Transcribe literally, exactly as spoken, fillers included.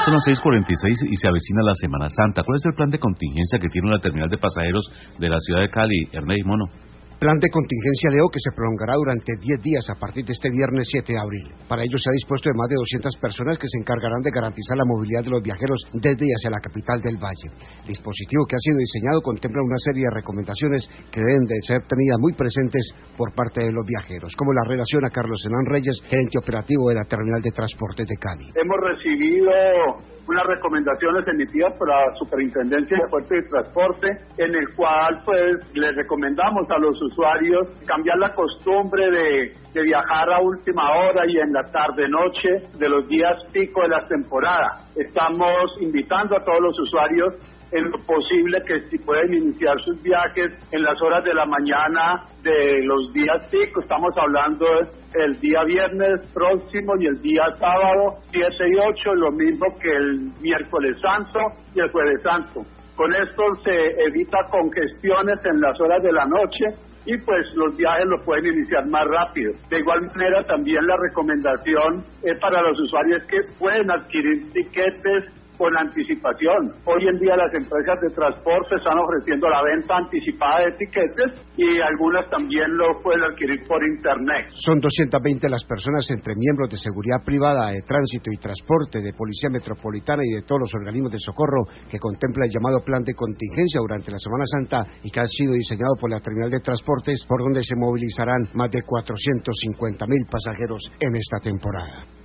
son las seis cuarenta y seis y se avecina la Semana Santa. ¿Cuál es el plan de contingencia que tiene la terminal de pasajeros de la ciudad de Cali, Ernest Mono? Plan de contingencia, Leo, que se prolongará durante diez días a partir de este viernes siete de abril. Para ello se ha dispuesto de más de doscientas personas que se encargarán de garantizar la movilidad de los viajeros desde y hacia la capital del Valle. El dispositivo que ha sido diseñado contempla una serie de recomendaciones que deben de ser tenidas muy presentes por parte de los viajeros, como la relaciona Carlos Hernán Reyes, gerente operativo de la terminal de transportes de Cali. Hemos recibido unas recomendaciones emitidas por la Superintendencia de Puertos y Transporte, en el cual pues les recomendamos a los usuarios cambiar la costumbre de, de viajar a última hora y en la tarde-noche de los días pico de la temporada. Estamos invitando a todos los usuarios en lo posible que si pueden iniciar sus viajes en las horas de la mañana de los días pico. Estamos hablando el día viernes próximo y el día sábado siete y ocho, lo mismo que el miércoles santo y el jueves santo. Con esto se evita congestiones en las horas de la noche y pues los viajes los pueden iniciar más rápido. De igual manera también la recomendación es para los usuarios que pueden adquirir tiquetes con anticipación. Hoy en día las empresas de transporte están ofreciendo la venta anticipada de tiquetes y algunas también lo pueden adquirir por internet. Son doscientas veinte las personas entre miembros de seguridad privada, de tránsito y transporte, de Policía Metropolitana y de todos los organismos de socorro que contempla el llamado plan de contingencia durante la Semana Santa y que ha sido diseñado por la terminal de transportes, por donde se movilizarán más de cuatrocientos cincuenta mil pasajeros en esta temporada.